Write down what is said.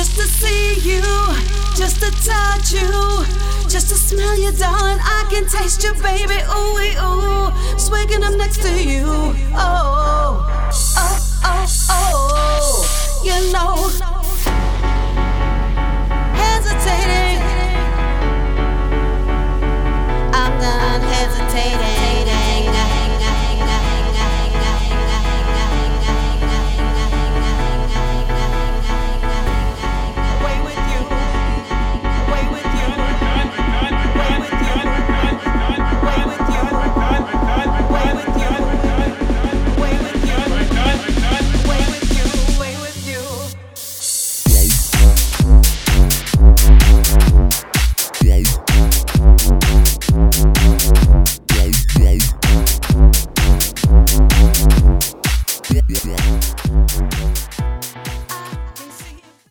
just to see you, just to touch you, just to smell you, darling. I can taste you, baby. Ooh, ooh, just waking up next to you. Oh, oh.